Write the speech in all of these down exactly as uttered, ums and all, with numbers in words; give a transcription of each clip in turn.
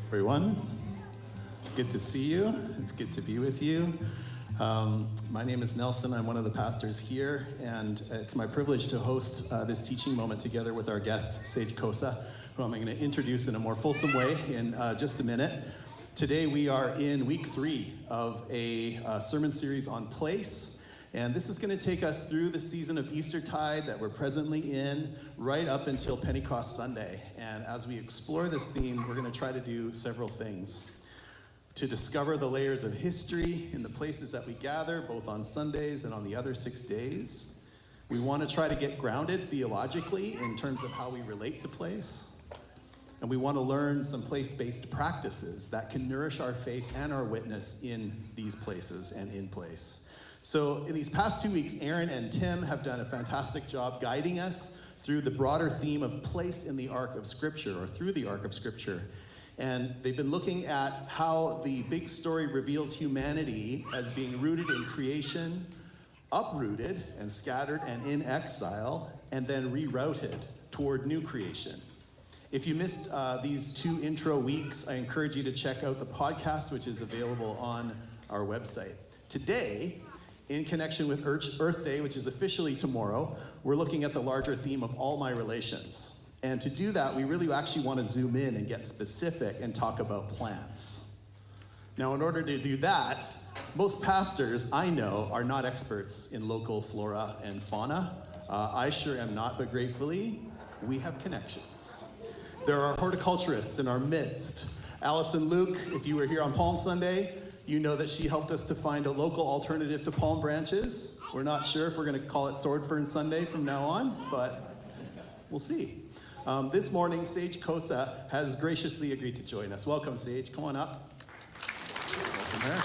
Everyone, good to see you. It's good to be with you. Um, my name is Nelson. I'm one of the pastors here, and it's my privilege to host uh, this teaching moment together with our guest, Sage Kosa, who I'm going to introduce in a more fulsome way in uh, just a minute. Today we are in week three of a uh, sermon series on place. And this is going to take us through the season of Eastertide that we're presently in, right up until Pentecost Sunday. And as we explore this theme, we're going to try to do several things. To discover the layers of history in the places that we gather, both on Sundays and on the other six days. We want to try to get grounded theologically in terms of how we relate to place. And we want to learn some place-based practices that can nourish our faith and our witness in these places and in place. So in these past two weeks, Aaron and Tim have done a fantastic job guiding us through the broader theme of place in the arc of Scripture, or through the arc of Scripture. And they've been looking at how the big story reveals humanity as being rooted in creation, uprooted and scattered and in exile, and then rerouted toward new creation. If you missed uh, these two intro weeks, I encourage you to check out the podcast, which is available on our website. Today, in connection with Earth Day, which is officially tomorrow, we're looking at the larger theme of all my relations. And to do that, we really actually want to zoom in and get specific and talk about plants. Now, in order to do that, most pastors I know are not experts in local flora and fauna. Uh, I sure am not, but gratefully, we have connections. There are horticulturists in our midst. Allison Luke, if you were here on Palm Sunday, you know that she helped us to find a local alternative to palm branches. We're not sure if we're going to call it Sword Fern Sunday from now on, but we'll see. Um, this morning, Sage Kosa has graciously agreed to join us. Welcome, Sage. Come on up. Welcome here.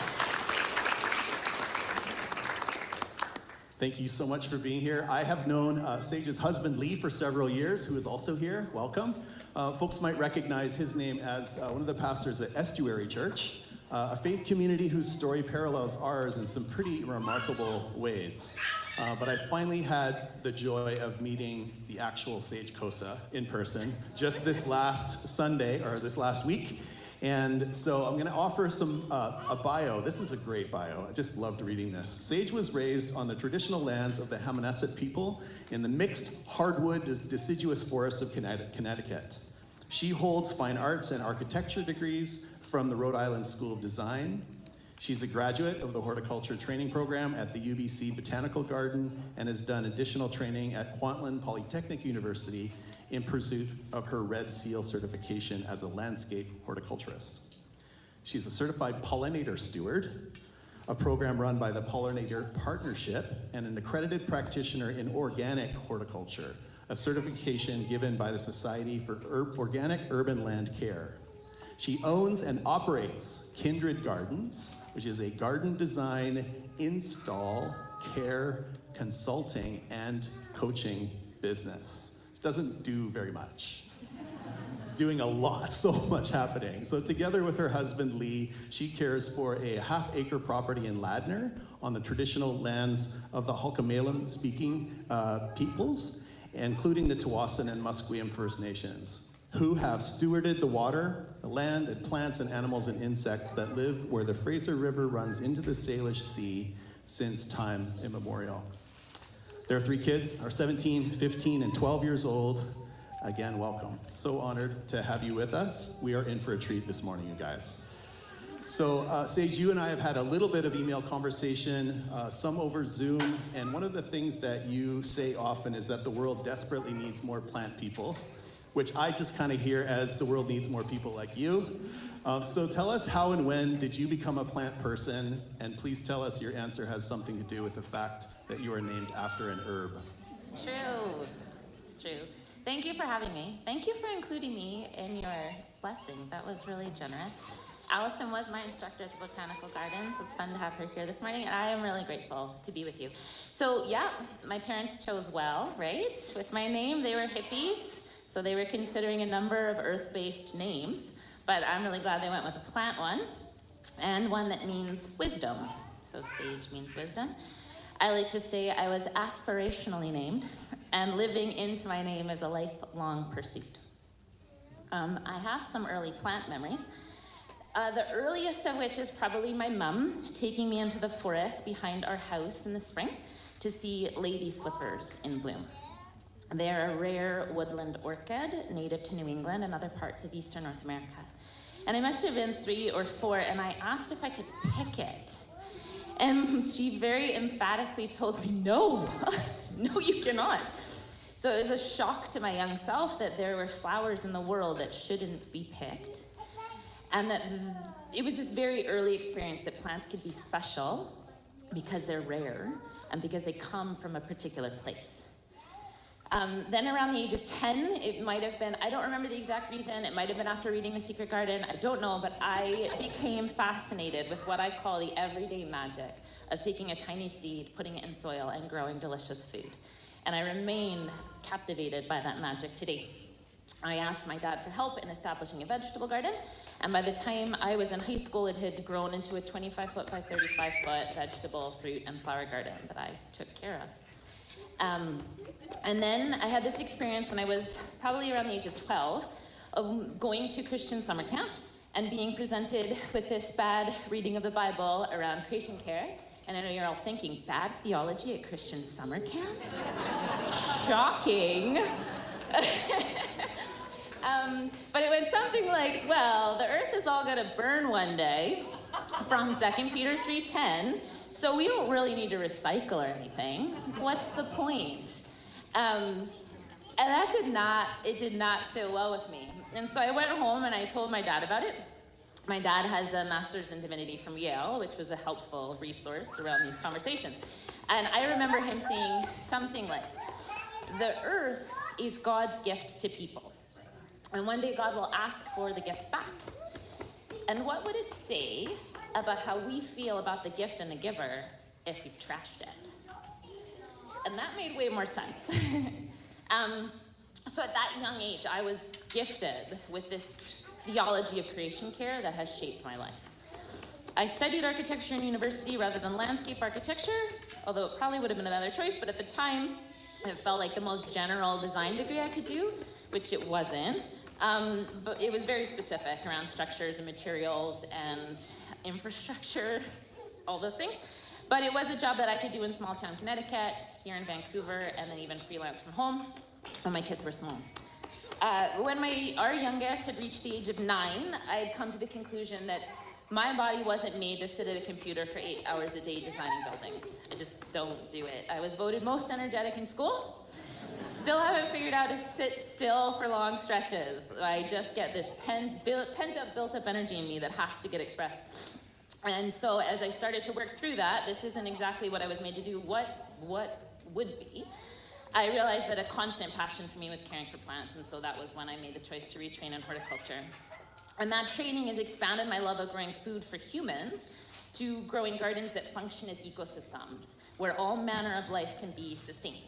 Thank you so much for being here. I have known uh, Sage's husband, Lee, for several years, who is also here. Welcome. Uh, folks might recognize his name as uh, one of the pastors at Estuary Church. Uh, a faith community whose story parallels ours in some pretty remarkable ways. Uh, but I finally had the joy of meeting the actual Sage Kosa in person just this last Sunday, or this last week. And so I'm going to offer some uh, a bio. This is a great bio. I just loved reading this. Sage was raised on the traditional lands of the Hammonasset people in the mixed hardwood deciduous forests of Connecticut. She holds fine arts and architecture degrees from the Rhode Island School of Design. She's a graduate of the horticulture training program at the U B C Botanical Garden and has done additional training at Kwantlen Polytechnic University in pursuit of her Red Seal certification as a landscape horticulturist. She's a certified pollinator steward, a program run by the Pollinator Partnership, and an accredited practitioner in organic horticulture, a certification given by the Society for Ur- Organic Urban Land Care. She owns and operates Kindred Gardens, which is a garden design, install, care, consulting, and coaching business. She doesn't do very much. She's doing a lot, so much happening. So together with her husband, Lee, she cares for a half-acre property in Ladner on the traditional lands of the Halkomelem-speaking uh, peoples, including the Tsawwassen and Musqueam First Nations, who have stewarded the water, the land, and plants and animals and insects that live where the Fraser River runs into the Salish Sea since time immemorial. Their three kids are seventeen, fifteen, and twelve years old. Again, welcome. So honored to have you with us. We are in for a treat this morning, you guys. So, uh, Sage, you and I have had a little bit of email conversation, uh, some over Zoom, and one of the things that you say often is that the world desperately needs more plant people, which I just kind of hear as the world needs more people like you. Um, so tell us, how and when did you become a plant person? And please tell us your answer has something to do with the fact that you are named after an herb. It's true. It's true. Thank you for having me. Thank you for including me in your blessing. That was really generous. Allison was my instructor at the Botanical Gardens. It's fun to have her here this morning, and I am really grateful to be with you. So yeah, my parents chose well, right? With my name, they were hippies, so they were considering a number of earth-based names, but I'm really glad they went with a plant one, and one that means wisdom. So Sage means wisdom. I like to say I was aspirationally named, and living into my name is a lifelong pursuit. Um, I have some early plant memories. Uh, the earliest of which is probably my mum taking me into the forest behind our house in the spring to see lady slippers in bloom. They're a rare woodland orchid native to New England and other parts of eastern North America. And I must have been three or four, and I asked if I could pick it. And she very emphatically told me, no, no, you cannot. So it was a shock to my young self that there were flowers in the world that shouldn't be picked. And that it was this very early experience that plants could be special because they're rare and because they come from a particular place. Um, then around the age of ten, it might have been, I don't remember the exact reason, it might have been after reading The Secret Garden, I don't know, but I became fascinated with what I call the everyday magic of taking a tiny seed, putting it in soil, and growing delicious food. And I remain captivated by that magic today. I asked my dad for help in establishing a vegetable garden, and by the time I was in high school, it had grown into a twenty-five foot by thirty-five foot vegetable, fruit, and flower garden that I took care of. Um, and then I had this experience when I was probably around the age of twelve of going to Christian summer camp and being presented with this bad reading of the Bible around creation care. And I know you're all thinking, bad theology at Christian summer camp? Shocking. um, but it went something like, well, the earth is all gonna burn one day from Second Peter three ten, so we don't really need to recycle or anything. What's the point? Um, and that did not, it did not sit well with me. And so I went home and I told my dad about it. My dad has a master's in divinity from Yale, which was a helpful resource around these conversations. And I remember him saying something like, the earth is God's gift to people. And one day God will ask for the gift back. And what would it say about how we feel about the gift and the giver if we've trashed it? And that made way more sense. um, so at that young age, I was gifted with this theology of creation care that has shaped my life. I studied architecture in university rather than landscape architecture, although it probably would have been another choice, but at the time, it felt like the most general design degree I could do, which it wasn't. Um, but it was very specific around structures and materials and infrastructure, all those things. But it was a job that I could do in small town Connecticut, here in Vancouver, and then even freelance from home when my kids were small. Uh, when my our youngest had reached the age of nine, I had come to the conclusion that my body wasn't made to sit at a computer for eight hours a day designing buildings. I just don't do it. I was voted most energetic in school. Still haven't figured out to sit still for long stretches. I just get this pen, built, pent up, built up energy in me that has to get expressed. And so as I started to work through that, this isn't exactly what I was made to do. What, what would be? I realized that a constant passion for me was caring for plants, and so that was when I made the choice to retrain in horticulture. And that training has expanded my love of growing food for humans to growing gardens that function as ecosystems, where all manner of life can be sustained.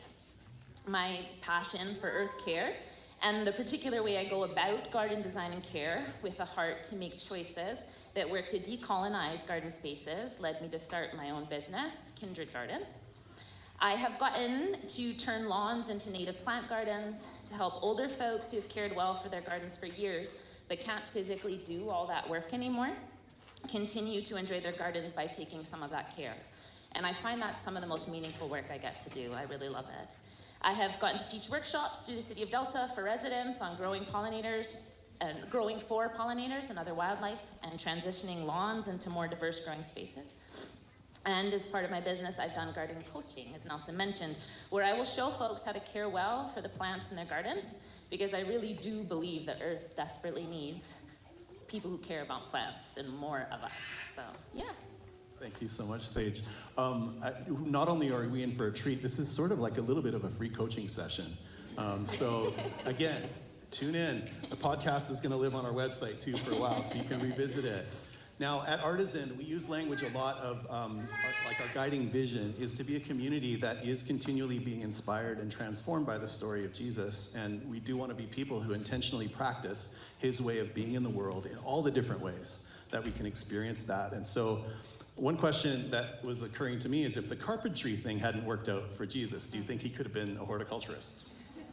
My passion for earth care and the particular way I go about garden design and care with a heart to make choices that work to decolonize garden spaces led me to start my own business, Kindred Gardens. I have gotten to turn lawns into native plant gardens to help older folks who have cared well for their gardens for years but can't physically do all that work anymore continue to enjoy their gardens by taking some of that care. And I find that some of the most meaningful work I get to do. I really love it. I have gotten to teach workshops through the City of Delta for residents on growing pollinators and growing for pollinators and other wildlife and transitioning lawns into more diverse growing spaces. And as part of my business, I've done garden coaching, as Nelson mentioned, where I will show folks how to care well for the plants in their gardens, because I really do believe that Earth desperately needs people who care about plants and more of us. So, yeah. Thank you so much, Sage. Um, I, not only are we in for a treat, this is sort of like a little bit of a free coaching session. Um, so, again, tune in. The podcast is going to live on our website, too, for a while, so you can revisit it. Now, at Artisan, we use language a lot of, um, our, like our guiding vision is to be a community that is continually being inspired and transformed by the story of Jesus. And we do want to be people who intentionally practice his way of being in the world in all the different ways that we can experience that. And so one question that was occurring to me is if the carpentry thing hadn't worked out for Jesus, do you think he could have been a horticulturist?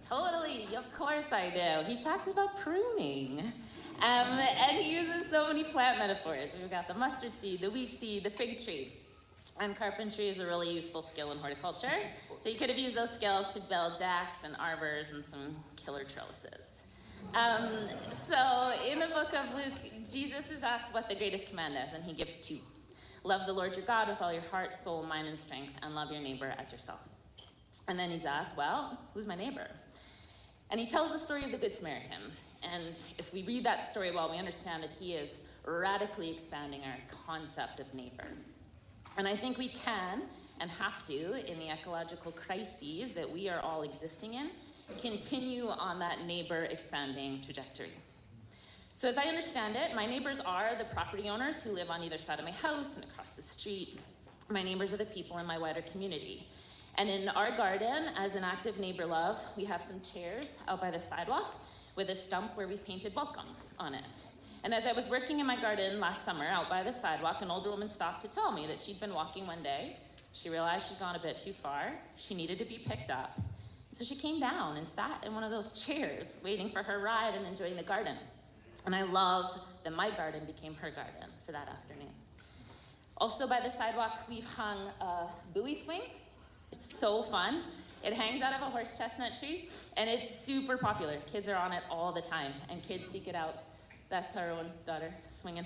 Totally, of course I do. He talks about pruning. Um, and he uses so many plant metaphors. We've got the mustard seed, the wheat seed, the fig tree. And carpentry is a really useful skill in horticulture. So you could have used those skills to build decks and arbors and some killer trellises. Um, so in the book of Luke, Jesus is asked what the greatest command is, and he gives two. Love the Lord your God with all your heart, soul, mind, and strength, and love your neighbor as yourself. And then he's asked, well, who's my neighbor? And he tells the story of the Good Samaritan. And if we read that story well, we understand that he is radically expanding our concept of neighbor. And I think we can and have to, in the ecological crises that we are all existing in, continue on that neighbor expanding trajectory. So as I understand it, my neighbors are the property owners who live on either side of my house and across the street. My neighbors are the people in my wider community. And in our garden, as an act of neighbor love, we have some chairs out by the sidewalk with a stump where we've painted welcome on it. And as I was working in my garden last summer out by the sidewalk, an older woman stopped to tell me that she'd been walking one day. She realized she'd gone a bit too far. She needed to be picked up. So she came down and sat in one of those chairs, waiting for her ride and enjoying the garden. And I love that my garden became her garden for that afternoon. Also by the sidewalk, we've hung a buoy swing. It's so fun. It hangs out of a horse chestnut tree, and it's super popular. Kids are on it all the time, and kids seek it out. That's our own daughter swinging.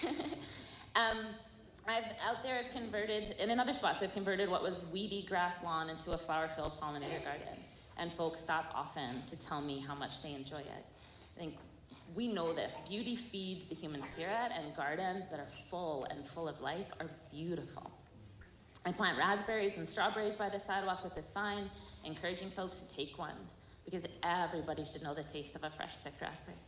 um, I've out there, I've converted, and in other spots, I've converted what was weedy grass lawn into a flower-filled pollinator garden. And folks stop often to tell me how much they enjoy it. I think we know this. Beauty feeds the human spirit, and gardens that are full and full of life are beautiful. I plant raspberries and strawberries by the sidewalk with a sign encouraging folks to take one, because everybody should know the taste of a fresh picked raspberry.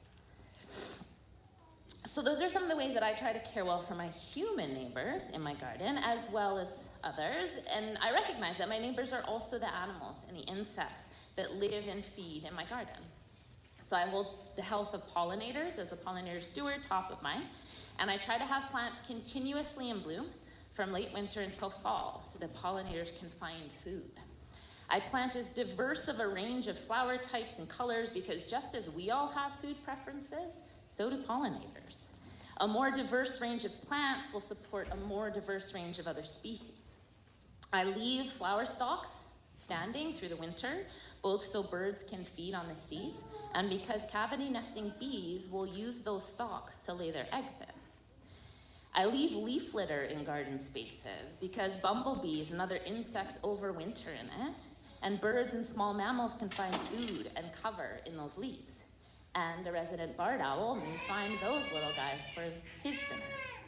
So those are some of the ways that I try to care well for my human neighbors in my garden, as well as others. And I recognize that my neighbors are also the animals and the insects that live and feed in my garden. So I hold the health of pollinators as a pollinator steward top of mind, and I try to have plants continuously in bloom from late winter until fall so that pollinators can find food. I plant as diverse of a range of flower types and colors because just as we all have food preferences, so do pollinators. A more diverse range of plants will support a more diverse range of other species. I leave flower stalks standing through the winter, both so birds can feed on the seeds and because cavity nesting bees will use those stalks to lay their eggs in. I leave leaf litter in garden spaces because bumblebees and other insects overwinter in it, and birds and small mammals can find food and cover in those leaves. And a resident barred owl may find those little guys for his dinner.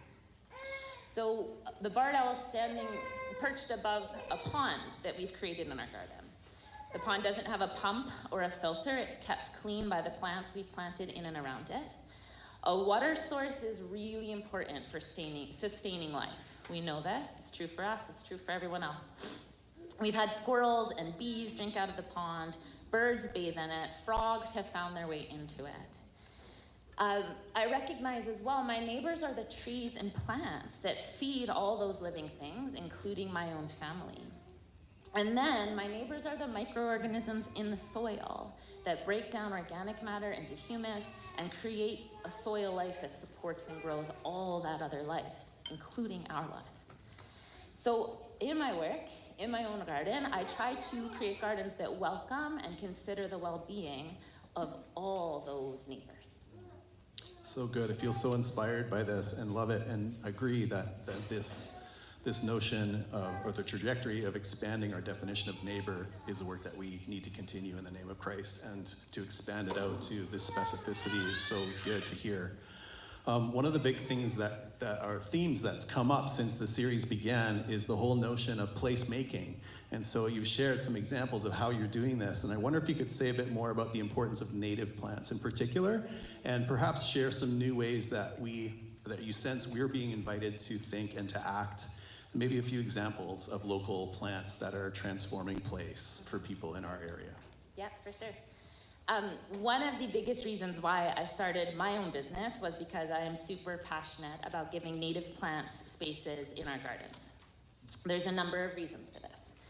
So the barred owl is standing perched above a pond that we've created in our garden. The pond doesn't have a pump or a filter. It's kept clean by the plants we've planted in and around it. A water source is really important for sustaining, sustaining life. We know this. It's true for us. It's true for everyone else. We've had squirrels and bees drink out of the pond. Birds bathe in it. Frogs have found their way into it. Um, I recognize as well, my neighbors are the trees and plants that feed all those living things, including my own family. And then my neighbors are the microorganisms in the soil that break down organic matter into humus and create a soil life that supports and grows all that other life, including our lives. So in my work, in my own garden, I try to create gardens that welcome and consider the well-being of all those neighbors. So good. I feel so inspired by this and love it and agree that, that this This notion of, or the trajectory of expanding our definition of neighbor is a work that we need to continue in the name of Christ, and to expand it out to this specificity is so good to hear. Um, one of the big things that, that are themes that's come up since the series began is the whole notion of placemaking. And so you've shared some examples of how you're doing this, and I wonder if you could say a bit more about the importance of native plants in particular, and perhaps share some new ways that we, that you sense we're being invited to think and to act. Maybe a few examples of local plants that are transforming place for people in our area. Yeah, for sure. Um, one of the biggest reasons why I started my own business was because I am super passionate about giving native plants spaces in our gardens. There's a number of reasons for this.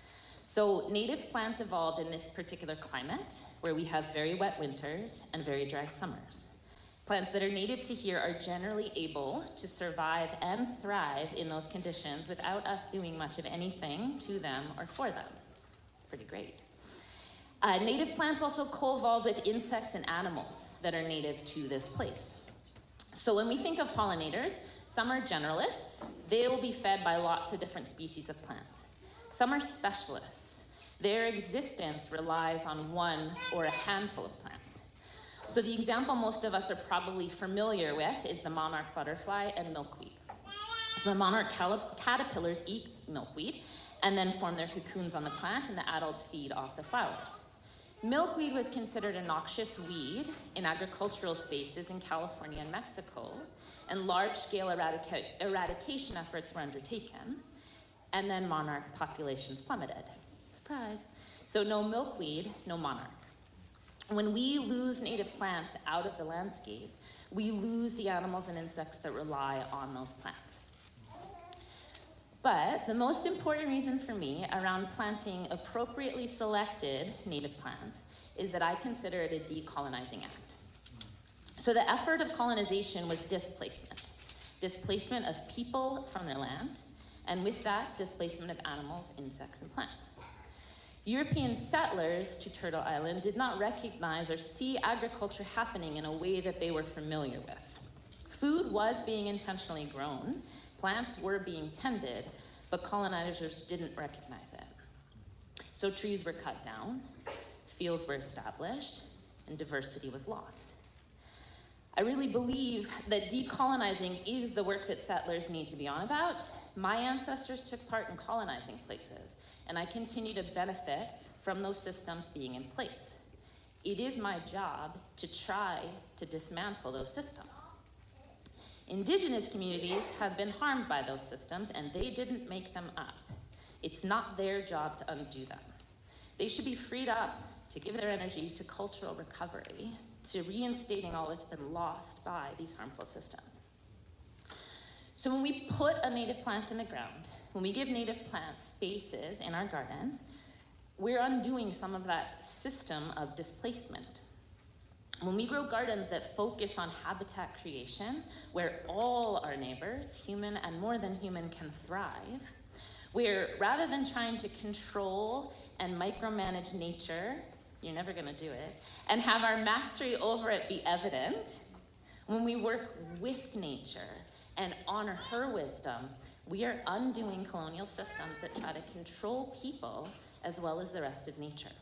So native plants evolved in this particular climate where we have very wet winters and very dry summers. Plants that are native to here are generally able to survive and thrive in those conditions without us doing much of anything to them or for them. It's pretty great. Uh, native plants also co-evolve with insects and animals that are native to this place. So when we think of pollinators, some are generalists. They will be fed by lots of different species of plants. Some are specialists. Their existence relies on one or a handful of plants. So the example most of us are probably familiar with is the monarch butterfly and milkweed. So the monarch caterpillars eat milkweed and then form their cocoons on the plant, and the adults feed off the flowers. Milkweed was considered a noxious weed in agricultural spaces in California and Mexico, and large-scale eradica- eradication efforts were undertaken. And then monarch populations plummeted. Surprise. So no milkweed, no monarch. When we lose native plants out of the landscape, we lose the animals and insects that rely on those plants. But the most important reason for me around planting appropriately selected native plants is that I consider it a decolonizing act. So the effort of colonization was displacement. Displacement of people from their land, and with that, displacement of animals, insects, and plants. European settlers to Turtle Island did not recognize or see agriculture happening in a way that they were familiar with. Food was being intentionally grown, plants were being tended, but colonizers didn't recognize it. So trees were cut down, fields were established, and diversity was lost. I really believe that decolonizing is the work that settlers need to be on about. My ancestors took part in colonizing places, and I continue to benefit from those systems being in place. It is my job to try to dismantle those systems. Indigenous communities have been harmed by those systems, and they didn't make them up. It's not their job to undo them. They should be freed up to give their energy to cultural recovery, to reinstating all that's been lost by these harmful systems. So when we put a native plant in the ground, when we give native plants spaces in our gardens, we're undoing some of that system of displacement. When we grow gardens that focus on habitat creation, where all our neighbors, human and more than human, can thrive, where rather than trying to control and micromanage nature, you're never gonna do it, and have our mastery over it be evident, when we work with nature and honor her wisdom, we are undoing colonial systems that try to control people as well as the rest of nature.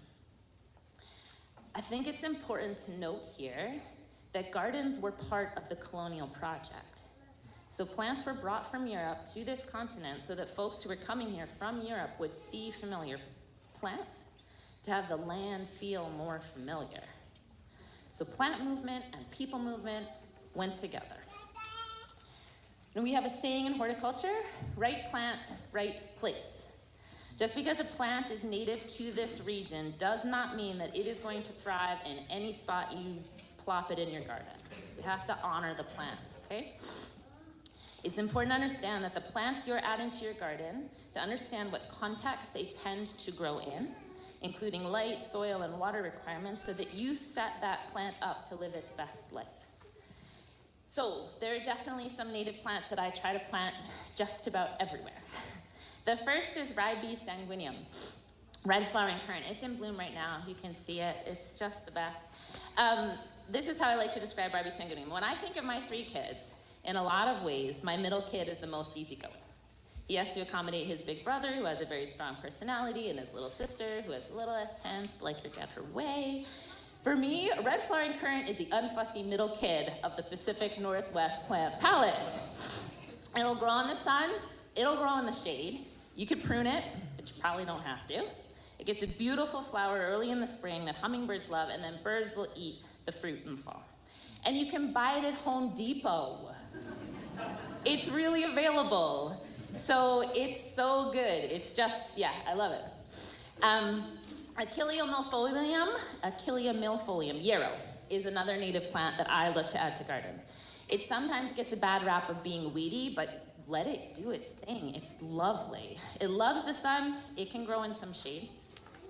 I think it's important to note here that gardens were part of the colonial project. So plants were brought from Europe to this continent so that folks who were coming here from Europe would see familiar plants, to have the land feel more familiar. So plant movement and people movement went together. And we have a saying in horticulture, right plant, right place. Just because a plant is native to this region does not mean that it is going to thrive in any spot you plop it in your garden. You have to honor the plants, okay? It's important to understand that the plants you're adding to your garden, to understand what context they tend to grow in, including light, soil, and water requirements, so that you set that plant up to live its best life. So there are definitely some native plants that I try to plant just about everywhere. The first is Ribes sanguineum, red flowering currant. It's in bloom right now. You can see it. It's just the best. Um, this is how I like to describe Ribes sanguineum. When I think of my three kids, in a lot of ways, my middle kid is the most easygoing. He has to accommodate his big brother, who has a very strong personality, and his little sister, who has a little less tense, like her get her way. For me, red flowering currant is the unfussy middle kid of the Pacific Northwest plant palette. It'll grow in the sun, it'll grow in the shade. You could prune it, but you probably don't have to. It gets a beautiful flower early in the spring that hummingbirds love, and then birds will eat the fruit in the fall. And you can buy it at Home Depot. It's really available. So it's so good. It's just, yeah, I love it. Um, Achillea milfolium, Achillea milfolium, yarrow, is another native plant that I look to add to gardens. It sometimes gets a bad rap of being weedy, but let it do its thing. It's lovely. It loves the sun. It can grow in some shade.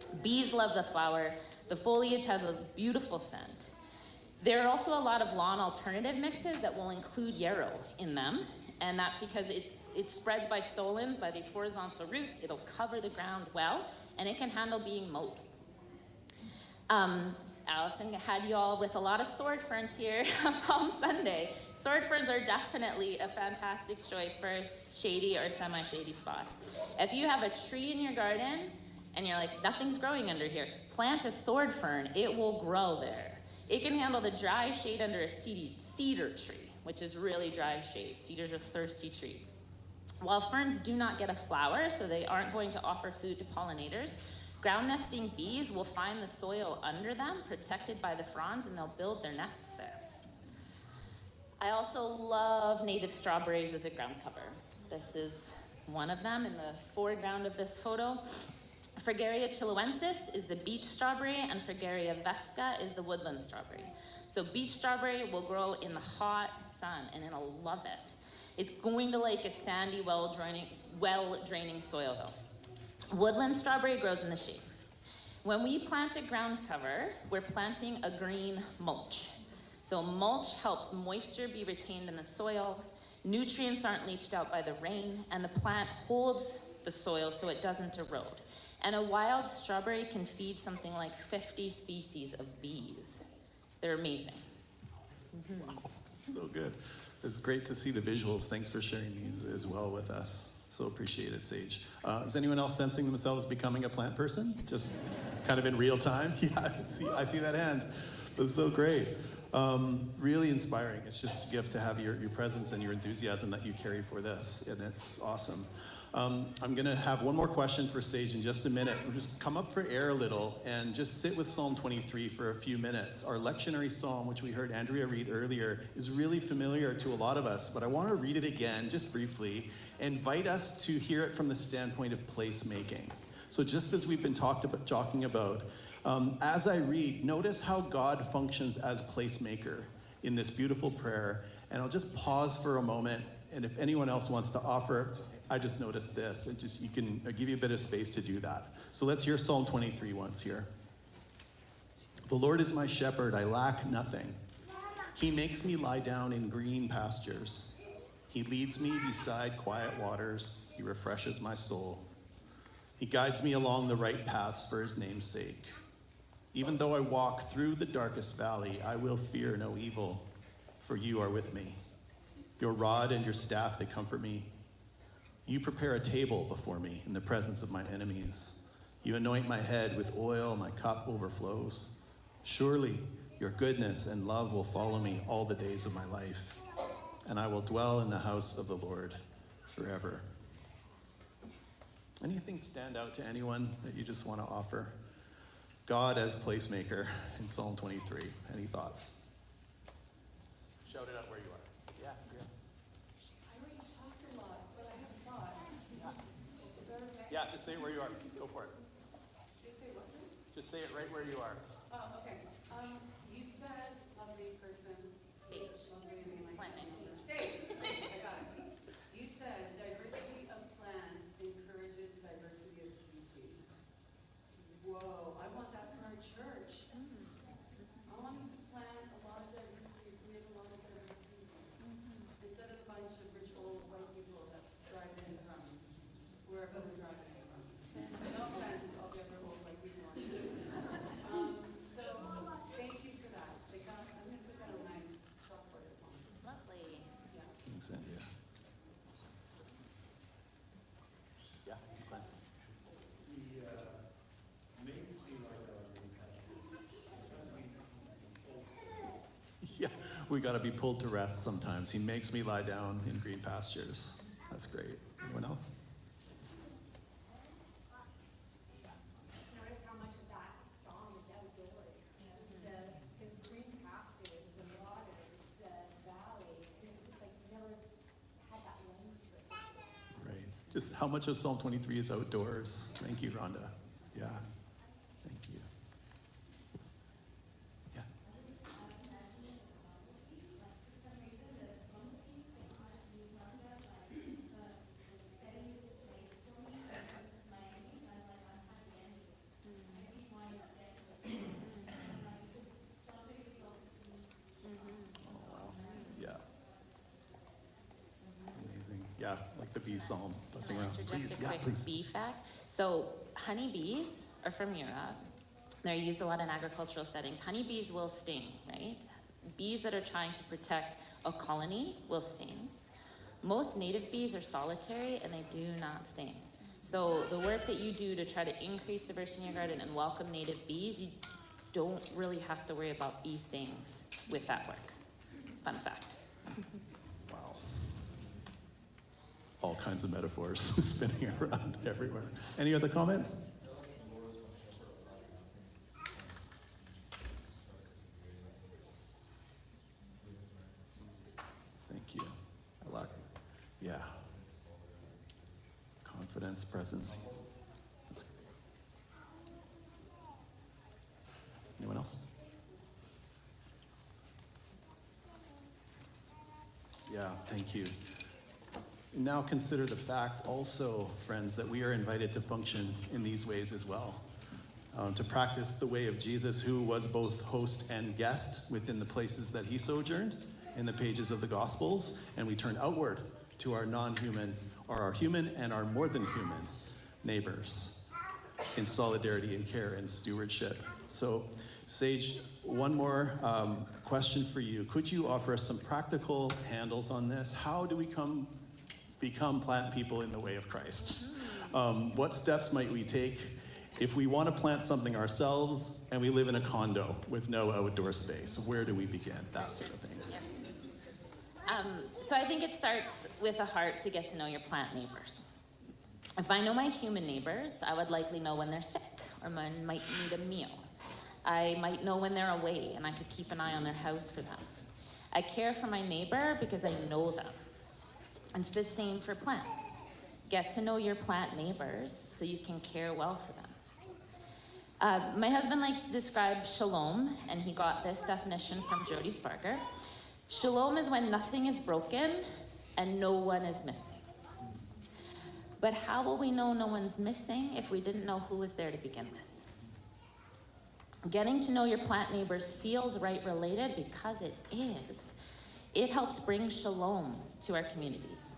Bees love the flower. The foliage has a beautiful scent. There are also a lot of lawn alternative mixes that will include yarrow in them, and that's because it, it spreads by stolons, by these horizontal roots. It'll cover the ground well, and it can handle being mowed. Um, Allison had you all with a lot of sword ferns here on Palm Sunday. Sword ferns are definitely a fantastic choice for a shady or semi-shady spot. If you have a tree in your garden and you're like, nothing's growing under here, plant a sword fern. It will grow there. It can handle the dry shade under a cedar tree, which is really dry shade. Cedars are thirsty trees. While ferns do not get a flower, so they aren't going to offer food to pollinators, ground nesting bees will find the soil under them, protected by the fronds, and they'll build their nests there. I also love native strawberries as a ground cover. This is one of them in the foreground of this photo. Fragaria chiloensis is the beach strawberry, and Fragaria vesca is the woodland strawberry. So beach strawberry will grow in the hot sun, and it'll love it. It's going to like a sandy, well-draining, well-draining soil, though. Woodland strawberry grows in the shade. When we plant a ground cover, we're planting a green mulch. So mulch helps moisture be retained in the soil, nutrients aren't leached out by the rain, and the plant holds the soil so it doesn't erode. And a wild strawberry can feed something like fifty species of bees. They're amazing. Mm-hmm. Wow, so good. It's great to see the visuals. Thanks for sharing these as well with us. So appreciate it, Sage. Uh, is anyone else sensing themselves becoming a plant person? Just kind of in real time? Yeah, I see, I see that hand. That's so great. Um, really inspiring. It's just a gift to have your, your presence and your enthusiasm that you carry for this, and it's awesome. Um, I'm going to have one more question for Sage in just a minute. We'll just come up for air a little and just sit with Psalm twenty-three for a few minutes. Our lectionary psalm, which we heard Andrea read earlier, is really familiar to a lot of us, but I want to read it again just briefly, invite us to hear it from the standpoint of placemaking. So just as we've been talked about, talking about, um, as I read, notice how God functions as placemaker in this beautiful prayer, and I'll just pause for a moment, and if anyone else wants to offer, I just noticed this, and just you can I'll give you a bit of space to do that. So let's hear Psalm twenty-three once here. The Lord is my shepherd, I lack nothing. He makes me lie down in green pastures. He leads me beside quiet waters. He refreshes my soul. He guides me along the right paths for his name's sake. Even though I walk through the darkest valley, I will fear no evil, for you are with me. Your rod and your staff, they comfort me. You prepare a table before me in the presence of my enemies. You anoint my head with oil, my cup overflows. Surely your goodness and love will follow me all the days of my life, and I will dwell in the house of the Lord forever. Anything stand out to anyone that you just want to offer? God as placemaker in Psalm twenty-three. Any thoughts? Just shout it out where you are. Yeah, yeah. Yeah, just say it where you are. Go for it. Just say what? Just say it right where you are. Oh, okay. Um, you said lovely person. Sage. Lovely name. Plant name. Sage. I got it. You said diversity of plants encourages diversity of species. Whoa, I want that for our church. I want us to plant a lot of diversity so we have a lot of diverse species. Instead of a bunch of rich old white people that drive in from wherever they're driving. No offense, I'll get rid of like we want. Um, so thank you for that. They got, I'm going to put that on my chalkboard at home. Lovely. Yeah. Thanks, Andrea. Yeah, Glenn. He uh, makes me like a Yeah, we got to be pulled to rest sometimes. He makes me lie down in green pastures. That's great. Anyone else? Notice how much of that song is outdoors. The, the green pastures, the waters, the valley, and it's just like never had that lens to it. Right. Just how much of Psalm twenty-three is outdoors? Thank you, Rhonda. Yeah. Thank you. Yeah. the bee psalm buzzing Can I around. interject Please, a yeah, quick please. bee fact? So honeybees are from Europe. They're used a lot in agricultural settings. Honeybees will sting, right? Bees that are trying to protect a colony will sting. Most native bees are solitary and they do not sting. So the work that you do to try to increase diversity in your garden and welcome native bees, you don't really have to worry about bee stings with that work. Fun fact. Wow. All kinds of metaphors spinning around everywhere. Any other comments? Thank you. I like, yeah. Confidence, presence. That's, anyone else? Yeah, thank you. Now consider the fact also, friends, that we are invited to function in these ways as well. Um, to practice the way of Jesus, who was both host and guest within the places that he sojourned in the pages of the Gospels, and we turn outward to our non-human, or our human and our more than human neighbors in solidarity and care and stewardship. So, Sage, one more um, question for you. Could you offer us some practical handles on this? How do we come become plant people in the way of Christ? Um, what steps might we take if we want to plant something ourselves and we live in a condo with no outdoor space? Where do we begin? That sort of thing. Yep. Um, so I think it starts with a heart to get to know your plant neighbors. If I know my human neighbors, I would likely know when they're sick or when might need a meal. I might know when they're away and I could keep an eye on their house for them. I care for my neighbor because I know them. And it's the same for plants. Get to know your plant neighbors so you can care well for them. Uh, my husband likes to describe shalom, and he got this definition from Jody Sparker. Shalom is when nothing is broken and no one is missing. But how will we know no one's missing if we didn't know who was there to begin with? Getting to know your plant neighbors feels right related because it is. It helps bring shalom to our communities.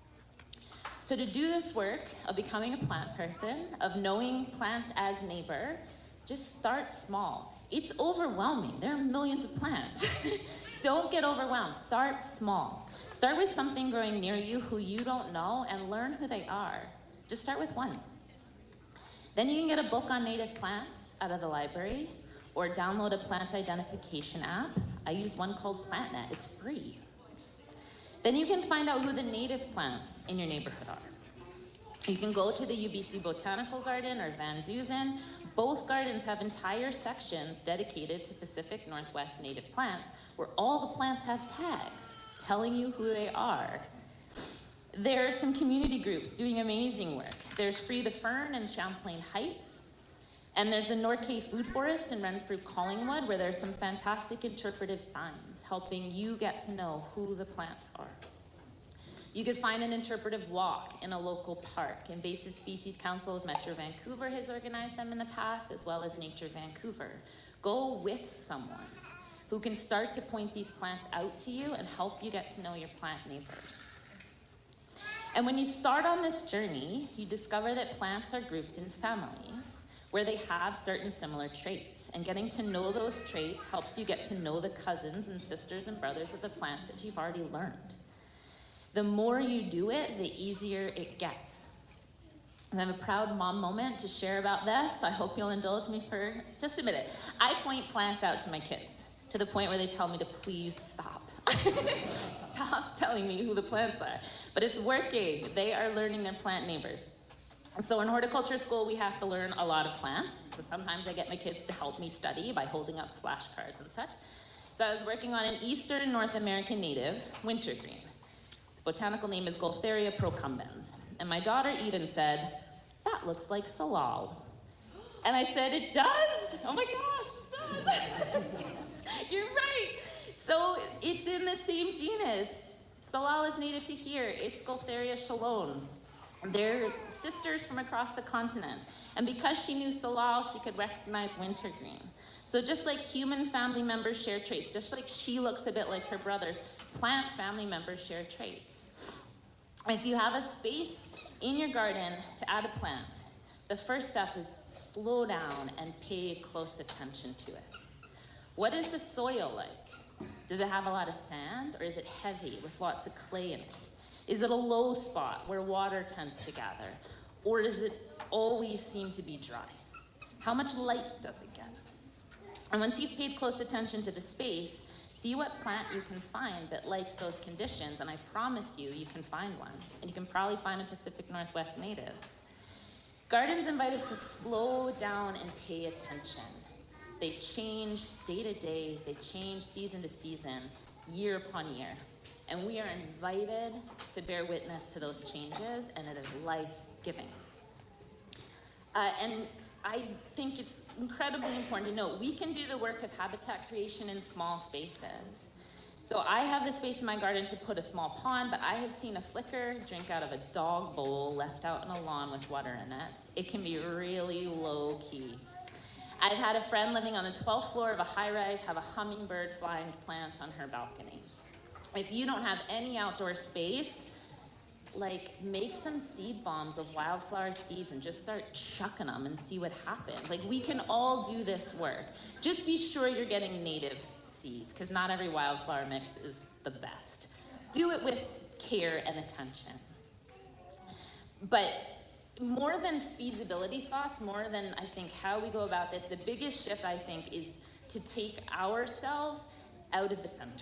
So to do this work of becoming a plant person, of knowing plants as neighbor, just start small. It's overwhelming. There are millions of plants. Don't get overwhelmed. Start small. Start with something growing near you who you don't know and learn who they are. Just start with one. Then you can get a book on native plants out of the library or download a plant identification app. I use one called PlantNet. It's free. Then you can find out who the native plants in your neighborhood are. You can go to the U B C Botanical Garden or Van Dusen. Both gardens have entire sections dedicated to Pacific Northwest native plants where all the plants have tags telling you who they are. There are some community groups doing amazing work. There's Free the Fern in Champlain Heights, and there's the Norquay Food Forest in Renfrew Collingwood, where there's some fantastic interpretive signs helping you get to know who the plants are. You could find an interpretive walk in a local park. Invasive Species Council of Metro Vancouver has organized them in the past, as well as Nature Vancouver. Go with someone who can start to point these plants out to you and help you get to know your plant neighbors. And when you start on this journey, you discover that plants are grouped in families where they have certain similar traits. And getting to know those traits helps you get to know the cousins and sisters and brothers of the plants that you've already learned. The more you do it, the easier it gets. And I have a proud mom moment to share about this. I hope you'll indulge me for just a minute. I point plants out to my kids to the point where they tell me to please stop. Stop telling me who the plants are. But it's working. They are learning their plant neighbors. So in horticulture school, we have to learn a lot of plants. So sometimes I get my kids to help me study by holding up flashcards and such. So I was working on an Eastern North American native, wintergreen. The botanical name is Gaultheria procumbens. And my daughter Eden said, "That looks like salal." And I said, "It does? Oh my gosh, it does." You're right. So it's in the same genus. Salal is native to here. It's Gaultheria chalone. They're sisters from across the continent. And because she knew salal, she could recognize wintergreen. So just like human family members share traits, just like she looks a bit like her brothers, plant family members share traits. If you have a space in your garden to add a plant, the first step is slow down and pay close attention to it. What is the soil like? Does it have a lot of sand, or is it heavy with lots of clay in it? Is it a low spot where water tends to gather, or does it always seem to be dry? How much light does it get? And once you've paid close attention to the space, see what plant you can find that likes those conditions, and I promise you, you can find one. And you can probably find a Pacific Northwest native. Gardens invite us to slow down and pay attention. They change day to day, they change season to season, year upon year. And we are invited to bear witness to those changes, and it is life-giving. Uh, and I think it's incredibly important to note we can do the work of habitat creation in small spaces. So I have the space in my garden to put a small pond, but I have seen a flicker drink out of a dog bowl left out in a lawn with water in it. It can be really low-key. I've had a friend living on the twelfth floor of a high-rise have a hummingbird flying plants on her balcony. If you don't have any outdoor space, like, make some seed bombs of wildflower seeds and just start chucking them and see what happens. Like, we can all do this work. Just be sure you're getting native seeds, because not every wildflower mix is the best. Do it with care and attention. But more than feasibility thoughts, more than, I think, how we go about this, the biggest shift, I think, is to take ourselves out of the center.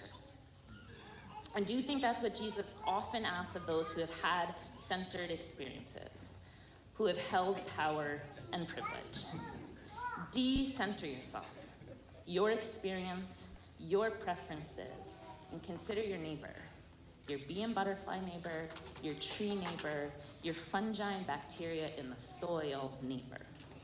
I do think that's what Jesus often asks of those who have had centered experiences, who have held power and privilege. De-center yourself, your experience, your preferences, and consider your neighbor, your bee and butterfly neighbor, your tree neighbor, your fungi and bacteria in the soil neighbor.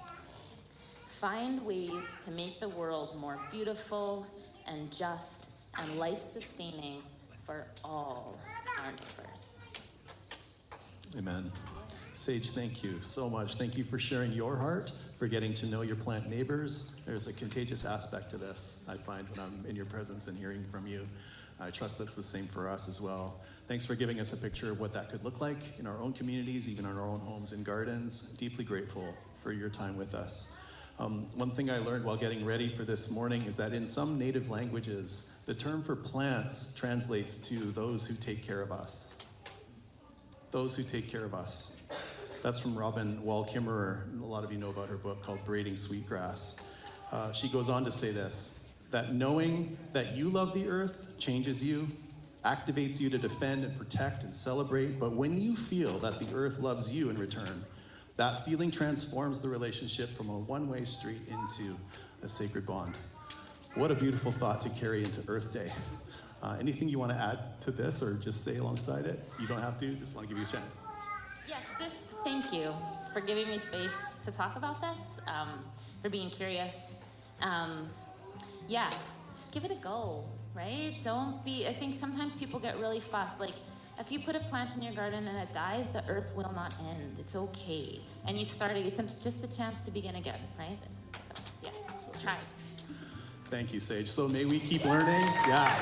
Find ways to make the world more beautiful and just and life-sustaining for all our neighbors. Amen. Sage, thank you so much. Thank you for sharing your heart, for getting to know your plant neighbors. There's a contagious aspect to this, I find, when I'm in your presence and hearing from you. I trust that's the same for us as well. Thanks for giving us a picture of what that could look like in our own communities, even in our own homes and gardens. Deeply grateful for your time with us. Um, one thing I learned while getting ready for this morning is that in some native languages, the term for plants translates to those who take care of us. Those who take care of us. That's from Robin Wall Kimmerer. A lot of you know about her book called Braiding Sweetgrass. Uh, she goes on to say this, that knowing that you love the earth changes you, activates you to defend and protect and celebrate, but when you feel that the earth loves you in return, that feeling transforms the relationship from a one-way street into a sacred bond. What a beautiful thought to carry into Earth Day. Uh, anything you want to add to this or just say alongside it? You don't have to, just want to give you a chance. Yeah, just thank you for giving me space to talk about this, um, for being curious. Um, yeah, just give it a go, right? Don't be, I think sometimes people get really fussed, like, if you put a plant in your garden and it dies, the earth will not end. It's okay. And you start, it's just a chance to begin again, right? So, yeah, so try. Thank you, Sage. So may we keep learning. Yeah.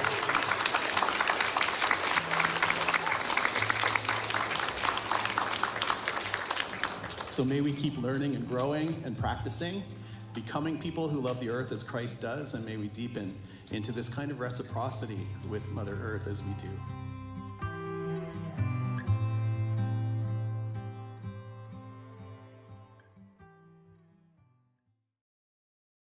So may we keep learning and growing and practicing, becoming people who love the earth as Christ does, and may we deepen into this kind of reciprocity with Mother Earth as we do.